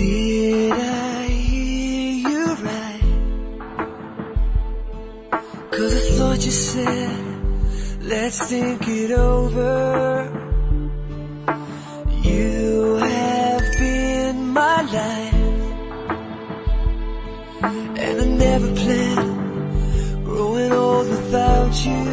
Did I hear you right? 'Cause I thought you said, let's think it over. You have been my life, and I never planned growing old without you.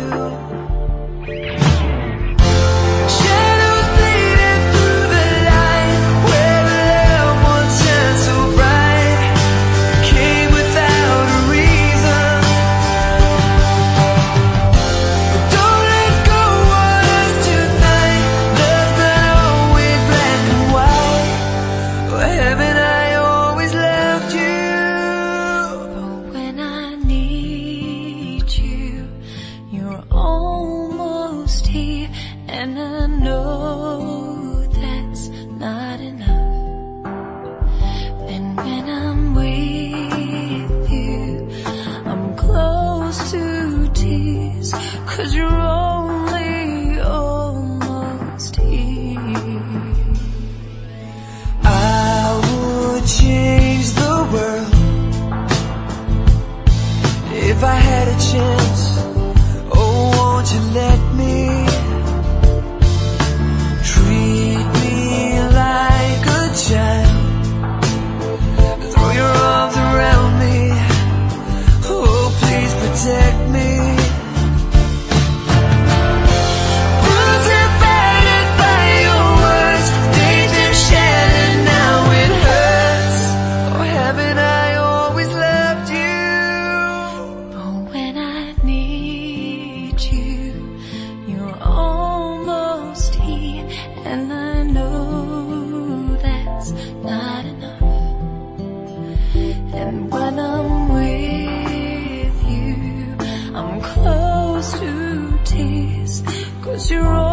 And I know that's not enough. And when I'm with you, I'm close to tears, 'cause you're only almost here. I would change the world if I had a chance. Oh, won't you let me? Protect me. Bruised, battered by your words, danger shattered, now it hurts. Oh, haven't I always loved you? But when I need you, you're almost here, and I know that's not enough. And when I'm I'm close to tears, 'cause you're